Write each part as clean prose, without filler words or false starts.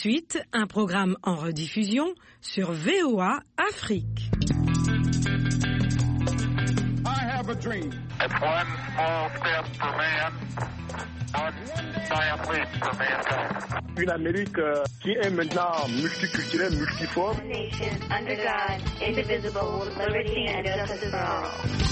suite, un programme en rediffusion sur VOA Afrique. I have a dream. It's one small step for man, one giant leap for mankind. Une Amérique qui est maintenant multiculturelle, multiforme. Nation under God, indivisible, with liberty and justice for all.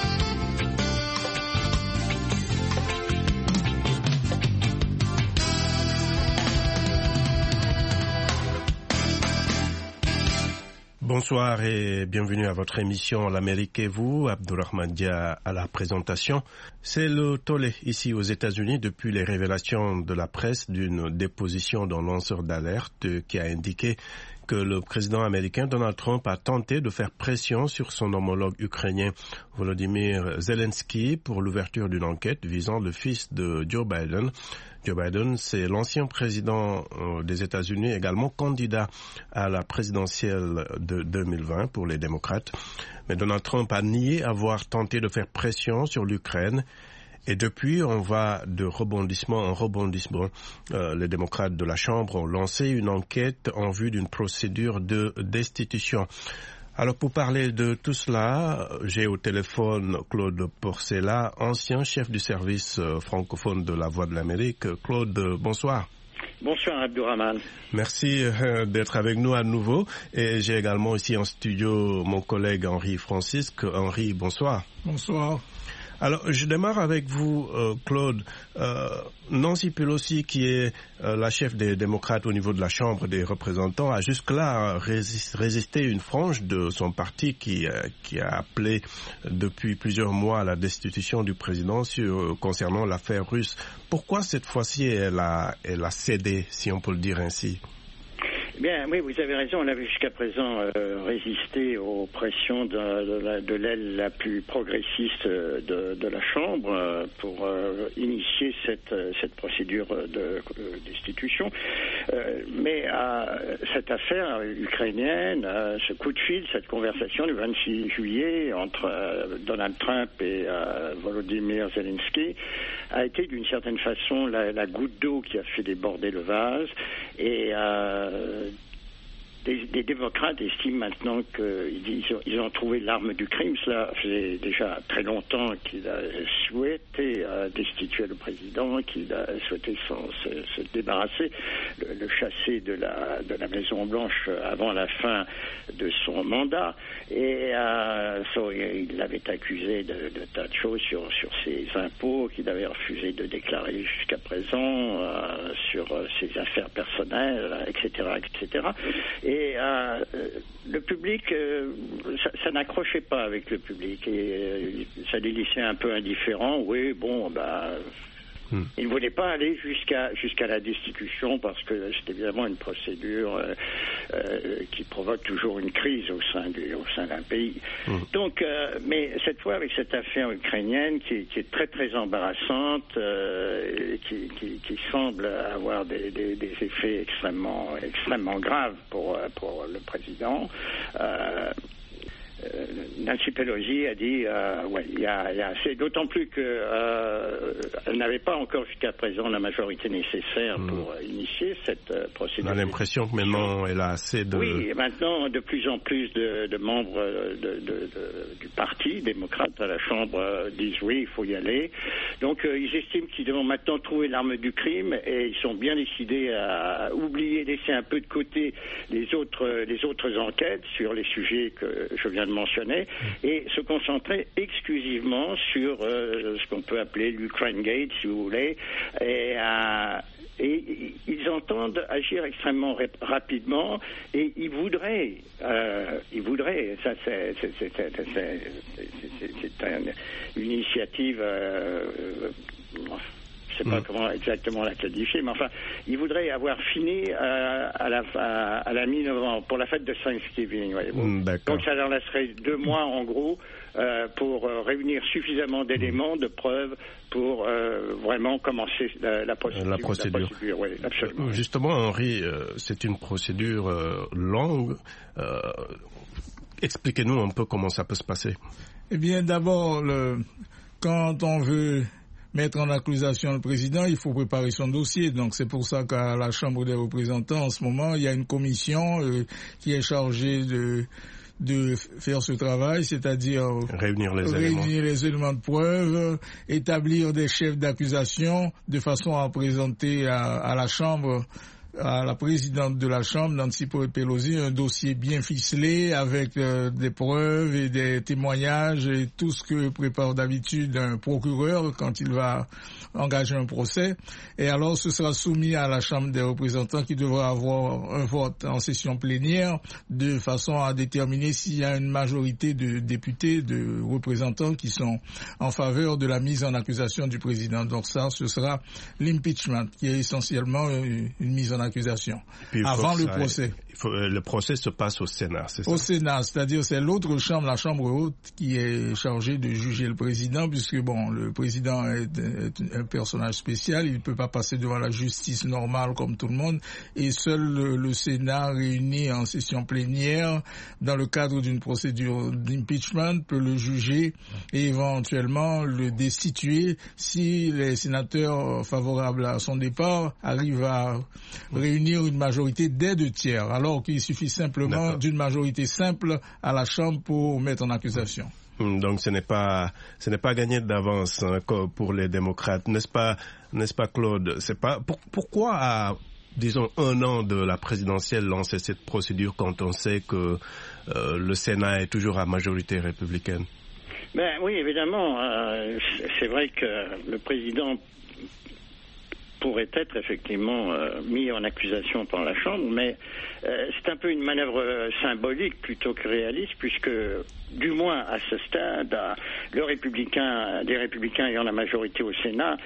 Bonsoir et bienvenue à votre émission L'Amérique et vous, Abdourahmane Dia à la présentation. C'est le tollé ici aux États-Unis depuis les révélations de la presse d'une déposition d'un lanceur d'alerte qui a indiqué que le président américain Donald Trump a tenté de faire pression sur son homologue ukrainien Volodymyr Zelensky pour l'ouverture d'une enquête visant le fils de Joe Biden. Joe Biden, c'est l'ancien président des États-Unis, également candidat à la présidentielle de 2020 pour les démocrates. Mais Donald Trump a nié avoir tenté de faire pression sur l'Ukraine. Et depuis, on va de rebondissement en rebondissement. Les démocrates de la Chambre ont lancé une enquête en vue d'une procédure de destitution. Alors pour parler de tout cela, j'ai au téléphone Claude Porcella, ancien chef du service francophone de la Voix de l'Amérique. Claude, bonsoir. Bonsoir Abdourahmane. Merci d'être avec nous à nouveau. Et j'ai également ici en studio mon collègue Henri Francisque. Henri, bonsoir. Bonsoir. Alors, je démarre avec vous, Claude. Nancy Pelosi, qui est la chef des démocrates au niveau de la Chambre des représentants, a jusque-là résisté une frange de son parti qui a appelé depuis plusieurs mois à la destitution du président concernant l'affaire russe. Pourquoi cette fois-ci elle a cédé, si on peut le dire ainsi? Bien, oui, vous avez raison. On avait jusqu'à présent résisté aux pressions de l'aile la plus progressiste de la Chambre pour initier cette procédure de destitution. Mais cette affaire ukrainienne, ce coup de fil, cette conversation du 26 juillet entre Donald Trump et Volodymyr Zelensky a été d'une certaine façon la goutte d'eau qui a fait déborder le vase. Et des démocrates estiment maintenant qu'ils ont trouvé l'arme du crime. Cela faisait déjà très longtemps qu'il a souhaité destituer le président, qu'il a souhaité se débarrasser, le chasser de la Maison-Blanche avant la fin de son mandat. Et il l'avait accusé de tas de choses sur ses impôts qu'il avait refusé de déclarer jusqu'à présent, sur ses affaires personnelles, etc., etc. Et le public, ça n'accrochait pas avec le public et ça les laissait un peu indifférents. Oui, bon, il ne voulait pas aller jusqu'à la destitution parce que c'est évidemment une procédure qui provoque toujours une crise au sein d'un pays. Donc, mais cette fois avec cette affaire ukrainienne qui est très très embarrassante, qui semble avoir des effets extrêmement graves pour le président. Nancy Pelosi a dit il y a assez, d'autant plus que elle n'avait pas encore jusqu'à présent la majorité nécessaire pour initier cette procédure. On a l'impression que maintenant elle a assez de... Oui, et maintenant de plus en plus de membres du parti démocrate à la Chambre disent oui, il faut y aller. Donc ils estiment qu'ils devront maintenant trouver l'arme du crime et ils sont bien décidés à oublier, laisser un peu de côté les autres enquêtes sur les sujets que je viens de mentionner et se concentrer exclusivement sur ce qu'on peut appeler l'Ukraine Gate, si vous voulez, et ils entendent agir extrêmement rapidement et ils voudraient, ça c'est une initiative, je ne sais pas comment exactement la qualifier, mais enfin, ils voudraient avoir fini à la mi-novembre pour la fête de Thanksgiving. Donc ça leur laisserait 2 mois en gros pour réunir suffisamment d'éléments, de preuves pour vraiment commencer la procédure. Oui, absolument. Justement, Henri, c'est une procédure longue. Expliquez-nous un peu comment ça peut se passer. Eh bien, d'abord, quand on veut mettre en accusation le président, il faut préparer son dossier. Donc c'est pour ça qu'à la Chambre des représentants, en ce moment, il y a une commission qui est chargée de faire ce travail, c'est-à-dire réunir les éléments de preuve, établir des chefs d'accusation de façon à présenter à la Chambre, à la présidente de la Chambre, Nancy Pelosi, un dossier bien ficelé avec des preuves et des témoignages et tout ce que prépare d'habitude un procureur quand il va engager un procès. Et alors ce sera soumis à la Chambre des représentants qui devra avoir un vote en session plénière de façon à déterminer s'il y a une majorité de députés, de représentants qui sont en faveur de la mise en accusation du président. Donc ça, ce sera l'impeachment qui est essentiellement une mise en accusation avant le procès. Le procès se passe au Sénat, c'est ça? Au Sénat, c'est-à-dire c'est l'autre chambre, la chambre haute, qui est chargée de juger le président, puisque bon, le président est un personnage spécial, il ne peut pas passer devant la justice normale comme tout le monde, et seul le Sénat réuni en session plénière, dans le cadre d'une procédure d'impeachment, peut le juger et éventuellement le destituer si les sénateurs favorables à son départ arrivent à réunir une majorité des 2/3. Alors qu'il suffit simplement d'une majorité simple à la Chambre pour mettre en accusation. Donc ce n'est pas gagné d'avance pour les démocrates, n'est-ce pas Claude? C'est pas pourquoi à disons 1 an de la présidentielle lancer cette procédure quand on sait que le Sénat est toujours à majorité républicaine? Ben oui, évidemment, c'est vrai que le président pourrait être effectivement mis en accusation par la Chambre, mais c'est un peu une manœuvre symbolique plutôt que réaliste, puisque du moins à ce stade, des républicains ayant la majorité au Sénat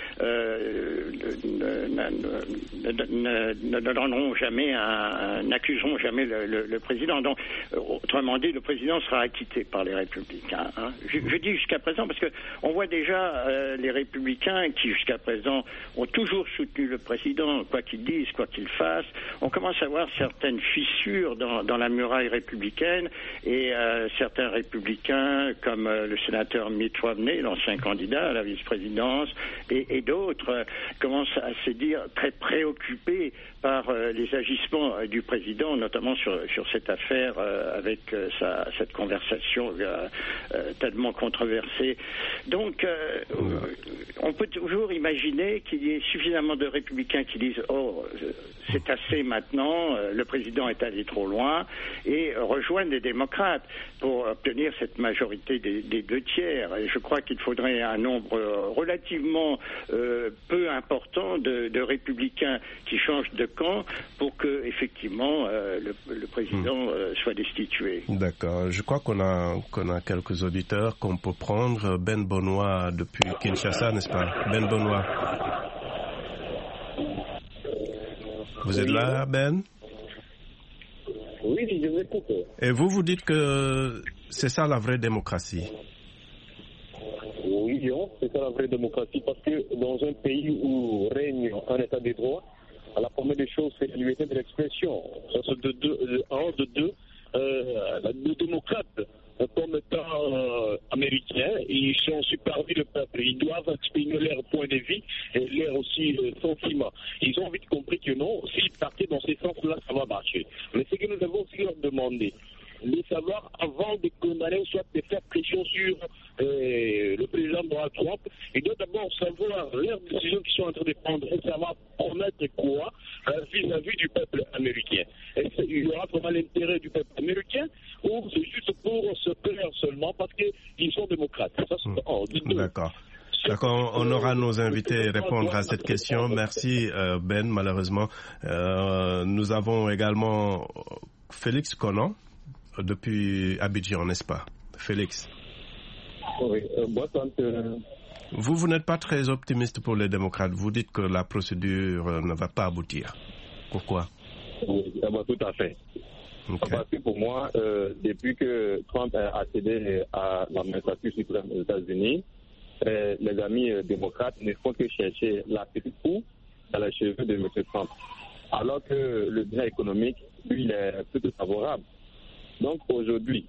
ne donneront jamais n'accuseront jamais le président. Donc, autrement dit, le président sera acquitté par les républicains. Hein. Je dis jusqu'à présent parce que on voit déjà les républicains qui jusqu'à présent ont toujours soutenu le président, quoi qu'il dise, quoi qu'il fasse. On commence à voir certaines fissures dans la muraille républicaine et certains républicains comme le sénateur Mitt Romney, l'ancien candidat à la vice-présidence, et d'autres commencent à se dire très préoccupés par les agissements du président, notamment sur cette affaire avec cette conversation tellement controversée. Donc, on peut toujours imaginer qu'il y ait suffisamment de républicains qui disent « Oh, c'est assez maintenant, le président est allé trop loin » et rejoignent les démocrates pour obtenir cette majorité des 2/3. Et je crois qu'il faudrait un nombre relativement peu important de républicains qui changent de camp pour que effectivement le président soit destitué. D'accord. Je crois qu'on a quelques auditeurs qu'on peut prendre. Ben Benoît depuis Kinshasa, n'est-ce pas? Ben Benoît. Vous êtes là, Ben? Oui, je vous écoute. Et vous dites que c'est ça la vraie démocratie? Oui, c'est ça la vraie démocratie, parce que dans un pays où règne un état de droit, la première des choses, c'est la liberté de l'expression. Ça, c'est de deux. Les démocrates, comme étant américains, ils sont supervis le peuple. Ils doivent exprimer leur point de vue et leur aussi sentiments. Ils ont vite compris que non, s'ils partaient dans ces sens-là, ça va marcher. Mais ce que nous avons aussi leur demandé, de savoir, avant de condamner, soit de faire pression sur le président Donald Trump, il doit d'abord savoir leurs décisions qu'ils sont en train de prendre et savoir promettre quoi vis-à-vis du peuple américain. Est-ce qu'il y aura vraiment l'intérêt du peuple américain ou c'est juste pour se plaire seulement parce qu'ils sont démocrates? Ça, c'est D'accord. D'accord, on aura nos invités répondre à cette question. Merci Ben, malheureusement. Nous avons également Félix Conan depuis Abidjan, n'est-ce pas? Félix. Oui, Vous n'êtes pas très optimiste pour les démocrates. Vous dites que la procédure ne va pas aboutir. Pourquoi? Oui, tout à fait. Okay. Parce que pour moi, depuis que Trump a accédé à l'administration suprême des États-Unis, les amis démocrates ne font que chercher la petite roue dans les cheveux de M. Trump. Alors que le bien économique, lui, il est plutôt favorable. Donc aujourd'hui,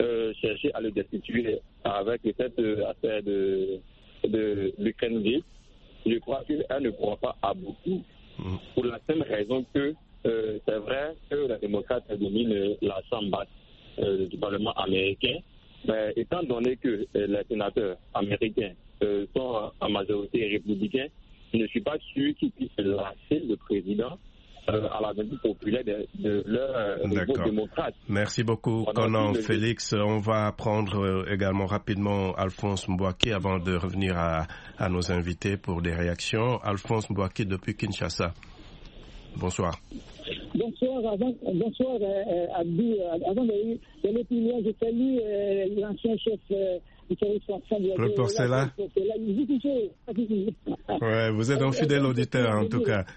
chercher à le destituer avec cette affaire de l'Ukraine, je crois qu'elle ne pourra pas aboutir pour la simple raison que c'est vrai que les démocrates dominent la chambre basse du Parlement américain, mais étant donné que les sénateurs américains sont en majorité républicains, je ne suis pas sûr qu'ils puissent lasser le président à la demande populaire de leur niveau démocrate. Merci beaucoup, Conan Félix. On va prendre également rapidement Alphonse Mbouaké avant de revenir à nos invités pour des réactions. Alphonse Mbouaké depuis Kinshasa. Bonsoir. Bonsoir, Abdou. Avant d'aller plus loin, je salue l'ancien chef du service français. Le Porcela. Ouais, vous êtes un fidèle auditeur en tout cas.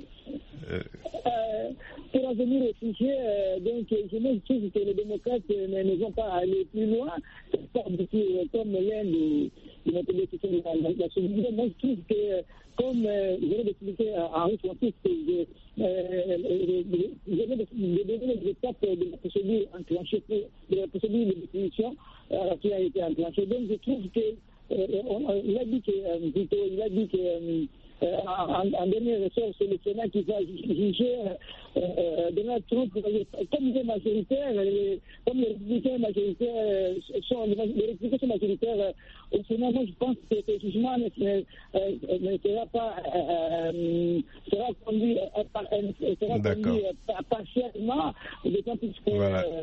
Pour revenir au sujet, donc, je me trouve que les démocrates ne vont pas aller plus loin, comme l'Inde de notre décision de la souveraineté. Moi, je trouve que, comme je viens d'expliquer à Henri Francis, je viens de donner les étapes de la procédure enclenchée, de la procédure de définition qui a été enclenchée. Donc, je trouve que il a dit que en dernier ressort, c'est le Sénat qui va juger Donald Trump. Comme il est majoritaire, comme les républicains majoritaires sont majoritaires au Sénat, moi je pense que ce jugement ne sera conduit partiellement, d'autant plus que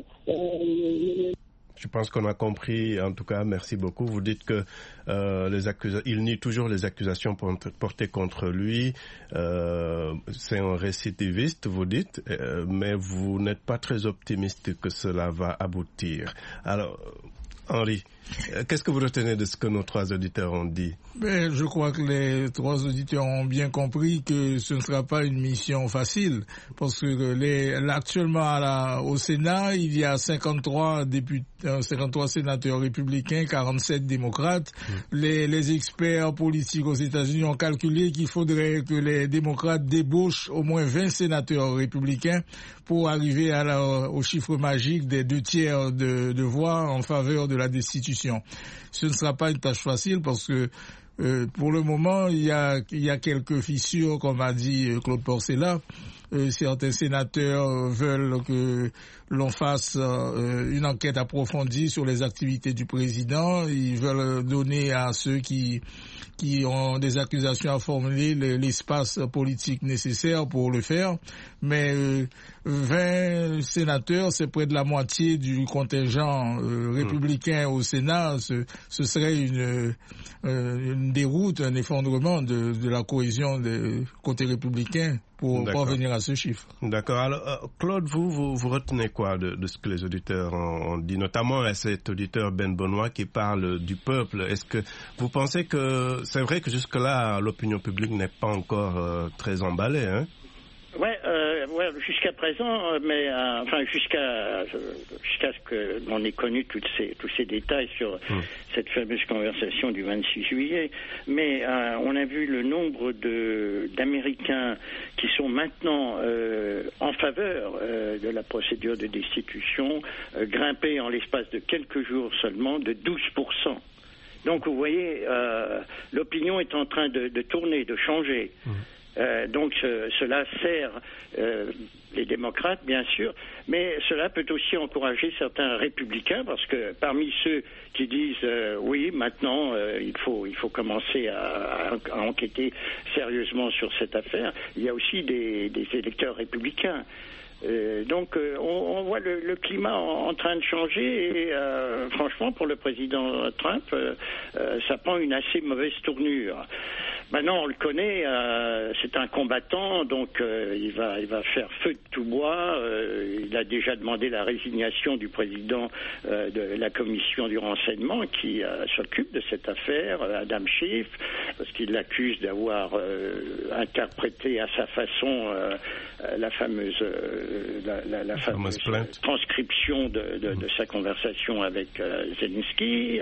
je pense qu'on a compris, en tout cas, merci beaucoup. Vous dites que il nie toujours les accusations portées contre lui. C'est un récidiviste, vous dites, mais vous n'êtes pas très optimiste que cela va aboutir. Alors, Henri, qu'est-ce que vous retenez de ce que nos trois auditeurs ont dit? Je crois que les trois auditeurs ont bien compris que ce ne sera pas une mission facile, parce que actuellement au Sénat, il y a 53 sénateurs républicains, 47 démocrates. Les experts politiques aux États-Unis ont calculé qu'il faudrait que les démocrates débauchent au moins 20 sénateurs républicains pour arriver au chiffre magique des 2/3 de voix en faveur de la destitution. Ce ne sera pas une tâche facile parce que pour le moment, il y a quelques fissures, comme a dit Claude Porcela. Certains sénateurs veulent que l'on fasse une enquête approfondie sur les activités du président. Ils veulent donner à ceux qui ont des accusations à formuler l'espace politique nécessaire pour le faire. Mais 20 sénateurs, c'est près de la moitié du contingent républicain au Sénat. Ce serait une déroute, un effondrement de la cohésion des côtés républicains pour parvenir à ce chiffre. D'accord. Alors, Claude, vous retenez quoi de ce que les auditeurs ont dit, notamment à cet auditeur Ben Benoît qui parle du peuple? Est-ce que vous pensez que c'est vrai que jusque-là, l'opinion publique n'est pas encore très emballée, hein? Ouais, jusqu'à présent, mais jusqu'à ce que l'on ait connu tous ces détails sur cette fameuse conversation du 26 juillet. Mais on a vu le nombre d'Américains qui sont maintenant en faveur de la procédure de destitution grimper en l'espace de quelques jours seulement de 12%. Donc vous voyez, l'opinion est en train de tourner, de changer. Donc cela sert les démocrates, bien sûr, mais cela peut aussi encourager certains républicains, parce que parmi ceux qui disent oui, maintenant il faut commencer à enquêter sérieusement sur cette affaire, il y a aussi des électeurs républicains. Donc on voit le climat en train de changer et franchement pour le président Trump ça prend une assez mauvaise tournure. Maintenant on le connaît, c'est un combattant, donc il va faire feu de tout bois. Il a déjà demandé la résignation du président de la commission du renseignement qui s'occupe de cette affaire, Adam Schiff, parce qu'il l'accuse d'avoir interprété à sa façon la fameuse transcription de sa conversation avec Zelensky.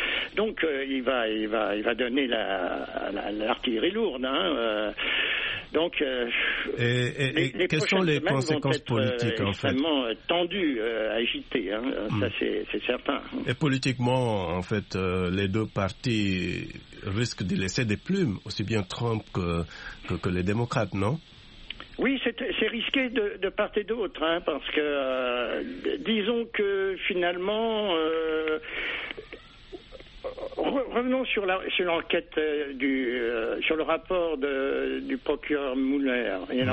Donc il va donner l'artillerie lourde. Donc, et quelles sont les conséquences politiques, en fait, extrêmement tendues, agitées, hein, ça c'est certain. Et politiquement, en fait, les deux partis risquent de laisser des plumes, aussi bien Trump que les démocrates, non? Oui, c'est risqué de part et d'autre, hein, parce que disons que finalement, revenons sur l'enquête sur le rapport du procureur Mueller. Il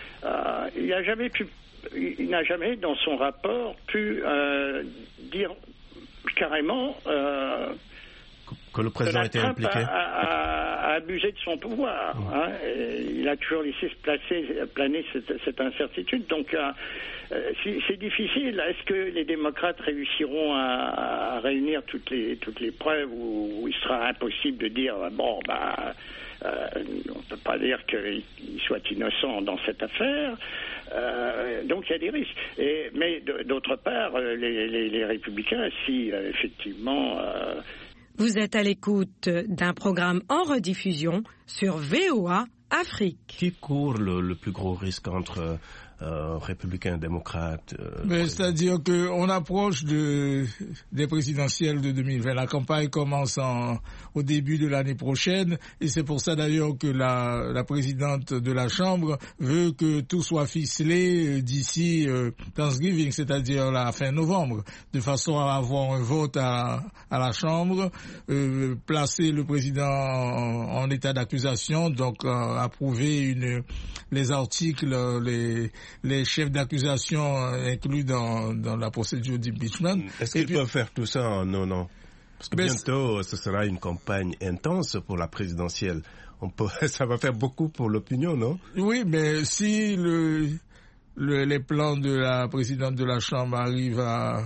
n'a jamais dans son rapport pu dire carrément que le président était impliqué, a abusé de son pouvoir. Hein. Il a toujours laissé planer cette incertitude. Donc, c'est difficile. Est-ce que les démocrates réussiront à réunir toutes les preuves où il sera impossible de dire on ne peut pas dire qu'il soit innocent dans cette affaire. Donc il y a des risques. Mais d'autre part, les républicains, si effectivement... Vous êtes à l'écoute d'un programme en rediffusion sur VOA Afrique. Qui court le plus gros risque entre républicains et démocrates? C'est-à-dire qu'on approche des présidentielles de 2020. La campagne commence au début de l'année prochaine et c'est pour ça d'ailleurs que la présidente de la Chambre veut que tout soit ficelé d'ici Thanksgiving, c'est-à-dire la fin novembre, de façon à avoir un vote à la Chambre, placer le président en état d'accusation, donc approuver les articles, les chefs d'accusation inclus dans la procédure d'impeachment. Est-ce qu'ils peuvent faire tout ça en un an? Parce que bientôt, ce sera une campagne intense pour la présidentielle. Ça va faire beaucoup pour l'opinion, non? Oui, mais si les plans de la présidente de la Chambre arrivent à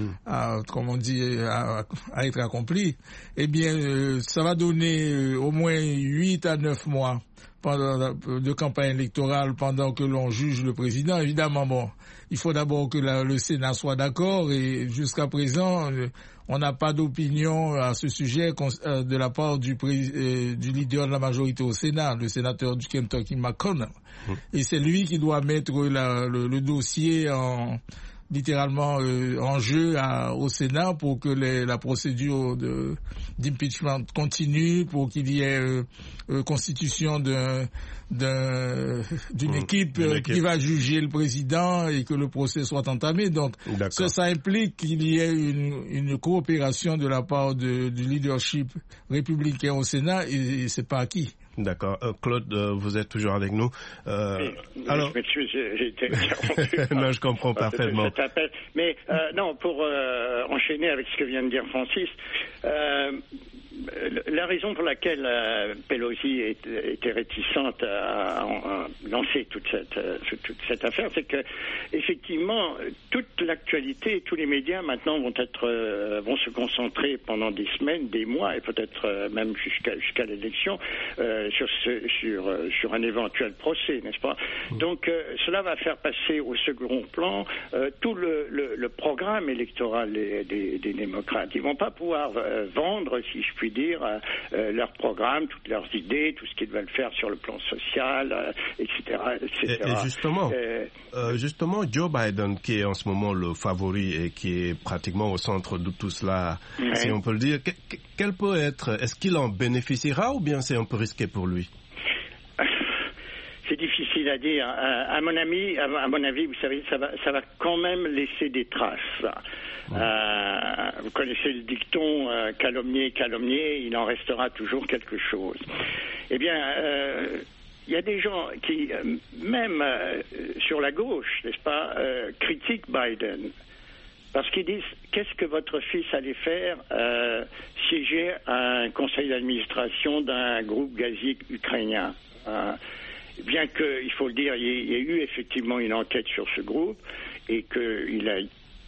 être accomplis, eh bien, ça va donner au moins 8 à 9 mois de campagne électorale pendant que l'on juge le président. Évidemment, il faut d'abord que le Sénat soit d'accord et jusqu'à présent, on n'a pas d'opinion à ce sujet de la part du leader de la majorité au Sénat, le sénateur du Kentucky McConnell. Et c'est lui qui doit mettre le dossier littéralement en jeu au Sénat pour que la procédure d'impeachment continue, pour qu'il y ait constitution d'une équipe qui va juger le président et que le procès soit entamé. Donc ça implique qu'il y ait une coopération de la part du leadership républicain au Sénat et c'est pas acquis. D'accord. Claude, vous êtes toujours avec nous. Alors, je m'excuse, j'ai été interrompu. Non, je comprends parfaitement. Mais non, pour enchaîner avec ce que vient de dire Francis, la raison pour laquelle Pelosi était réticente à lancer toute cette affaire, c'est que effectivement toute l'actualité, tous les médias maintenant vont se concentrer pendant des semaines, des mois et peut-être même jusqu'à l'élection sur un éventuel procès, n'est-ce pas? Donc cela va faire passer au second plan tout le programme électoral des démocrates. Ils vont pas pouvoir vendre, si je puis dire, leur programme, toutes leurs idées, tout ce qu'ils veulent faire sur le plan social, etc. Et justement, Joe Biden, qui est en ce moment le favori et qui est pratiquement au centre de tout cela, si on peut le dire, quel peut être, est-ce qu'il en bénéficiera ou bien c'est un peu risqué pour lui? C'est difficile à dire. À mon avis, vous savez, ça va quand même laisser des traces. Vous connaissez le dicton calomnier, il en restera toujours quelque chose. Eh bien, il y a des gens qui, même sur la gauche, n'est-ce pas, critiquent Biden. Parce qu'ils disent, qu'est-ce que votre fils allait faire siéger à un conseil d'administration d'un groupe gazier ukrainien? Bien qu'il faut le dire, il y a eu effectivement une enquête sur ce groupe et qu'il a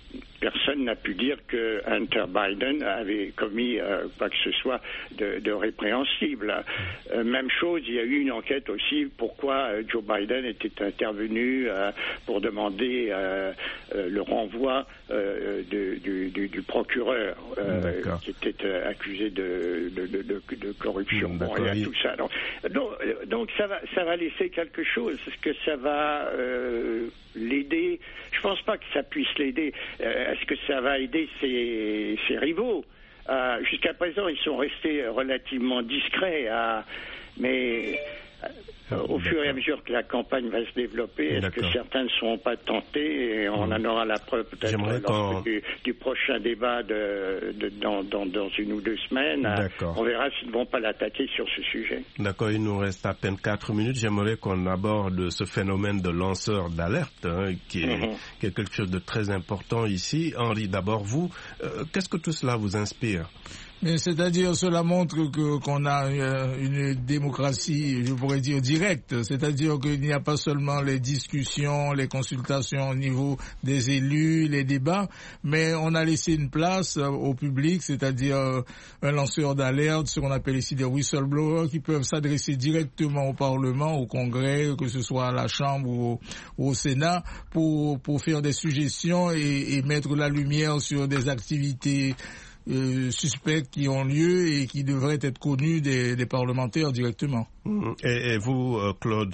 personne n'a pu dire que Hunter Biden avait commis quoi que ce soit de répréhensible. Même chose, il y a eu une enquête aussi pourquoi Joe Biden était intervenu pour demander le renvoi du procureur qui était accusé de corruption. Bon, il y a tout ça. Donc ça va laisser quelque chose. Est-ce que ça va l'aider? Je pense pas que ça puisse l'aider. Est-ce que ça va aider ses rivaux? Jusqu'à présent, ils sont restés relativement discrets, mais au fur et à mesure que la campagne va se développer, est-ce que certains ne seront pas tentés, et on en aura la preuve peut-être lors du prochain débat dans une ou 2 semaines. On verra s'ils ne vont pas l'attaquer sur ce sujet. D'accord, il nous reste à peine 4 minutes. J'aimerais qu'on aborde ce phénomène de lanceur d'alerte, qui est quelque chose de très important ici. Henri, d'abord vous, qu'est-ce que tout cela vous inspire? Mais c'est-à-dire, cela montre qu'on a une démocratie, je pourrais dire, directe. C'est-à-dire qu'il n'y a pas seulement les discussions, les consultations au niveau des élus, les débats, mais on a laissé une place au public, c'est-à-dire un lanceur d'alerte, ce qu'on appelle ici des whistleblowers, qui peuvent s'adresser directement au Parlement, au Congrès, que ce soit à la Chambre ou au Sénat, pour faire des suggestions et mettre la lumière sur des activités suspects qui ont lieu et qui devraient être connus des parlementaires directement. Et vous, Claude,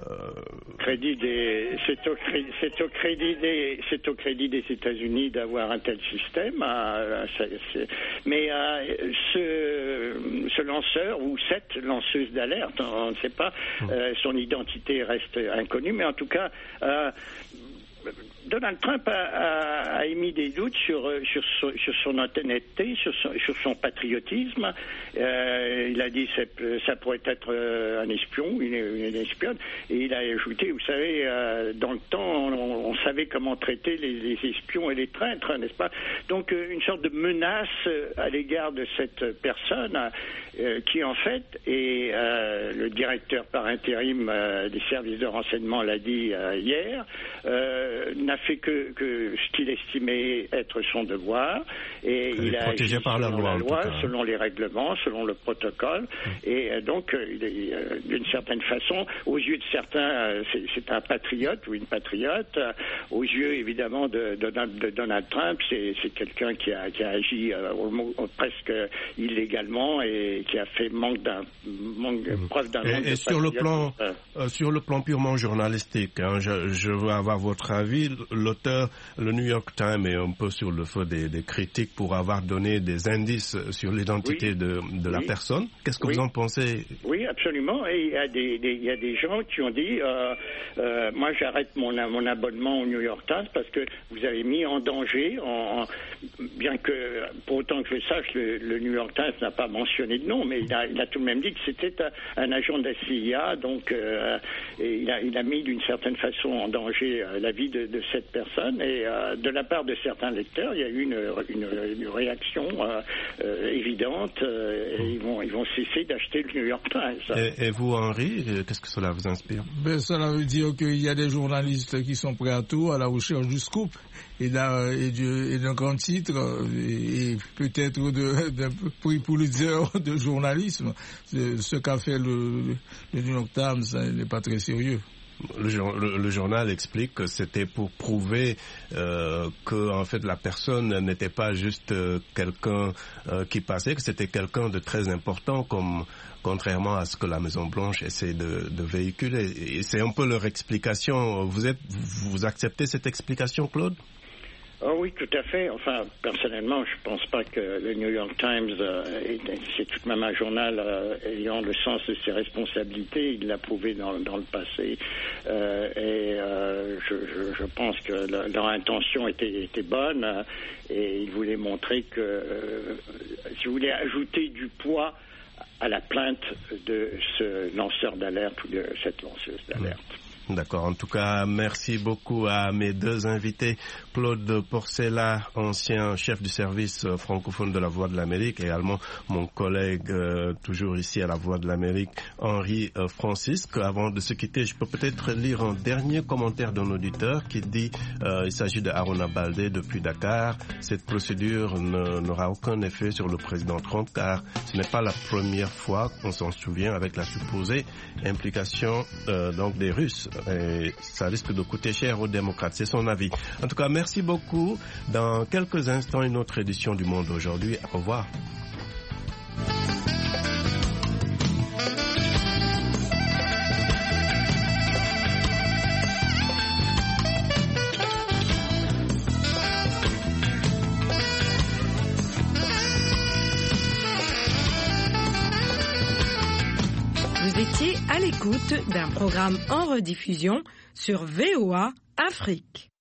c'est au crédit des États-Unis d'avoir un tel système. Mais ce lanceur ou cette lanceuse d'alerte, on ne sait pas, son identité reste inconnue, mais en tout cas, Donald Trump a émis des doutes sur son honnêteté, sur son patriotisme. Il a dit que ça pourrait être un espion, une espionne. Et il a ajouté, vous savez, dans le temps, on savait comment traiter les espions et les traîtres, n'est-ce pas? Donc, une sorte de menace à l'égard de cette personne qui, en fait, est le directeur par intérim des services de renseignement l'a dit hier, n'a fait que ce qu'il estimait être son devoir, et il a agi par la loi, selon les règlements, selon le protocole, et donc d'une certaine façon, aux yeux de certains, c'est un patriote ou une patriote, aux yeux évidemment de Donald Trump, c'est quelqu'un qui a agi presque illégalement et qui a fait preuve d'un manque de sur le plan purement journalistique, je veux avoir votre avis. L'auteur, le New York Times, est un peu sur le feu des critiques pour avoir donné des indices sur l'identité de la personne. Qu'est-ce que vous en pensez? Oui, absolument. Et il y a des gens qui ont dit moi j'arrête mon abonnement au New York Times parce que vous avez mis en danger, bien que pour autant que je sache, le New York Times n'a pas mentionné de nom, mais il a tout de même dit que c'était un agent de la CIA, donc et il a mis d'une certaine façon en danger la vie de cette personne, et de la part de certains lecteurs, il y a eu une réaction évidente, et ils vont cesser d'acheter le New York Times. Et vous, Henri, qu'est-ce que cela vous inspire? Cela veut dire qu'il y a des journalistes qui sont prêts à tout, à la recherche du scoop et d'un grand titre, et peut-être d'un prix Pulitzer de journalisme. Ce qu'a fait le New York Times n'est pas très sérieux. Le journal explique que c'était pour prouver que en fait la personne n'était pas juste quelqu'un qui passait, que c'était quelqu'un de très important, contrairement à ce que la Maison-Blanche essaie de véhiculer. Et c'est un peu leur explication. Vous acceptez cette explication, Claude? Oh oui, tout à fait. Enfin, personnellement, je pense pas que le New York Times, c'est tout de même un journal ayant le sens de ses responsabilités. Il l'a prouvé dans le passé. Je pense que leur intention était bonne, et ils voulaient montrer que, si vous voulez, ajouter du poids à la plainte de ce lanceur d'alerte ou de cette lanceuse d'alerte. D'accord. En tout cas, merci beaucoup à mes deux invités. Claude Porcella, ancien chef du service francophone de la Voix de l'Amérique, et également mon collègue toujours ici à la Voix de l'Amérique, Henri Francisque. Avant de se quitter, je peux peut-être lire un dernier commentaire d'un auditeur qui dit il s'agit de Haruna Baldé depuis Dakar. Cette procédure n'aura aucun effet sur le président Trump car ce n'est pas la première fois qu'on s'en souvient avec la supposée implication donc des Russes. Et ça risque de coûter cher aux démocrates, c'est son avis. En tout cas, merci beaucoup. Dans quelques instants, une autre édition du Monde aujourd'hui. Au revoir. Vous étiez à l'écoute d'un programme en rediffusion sur VOA Afrique.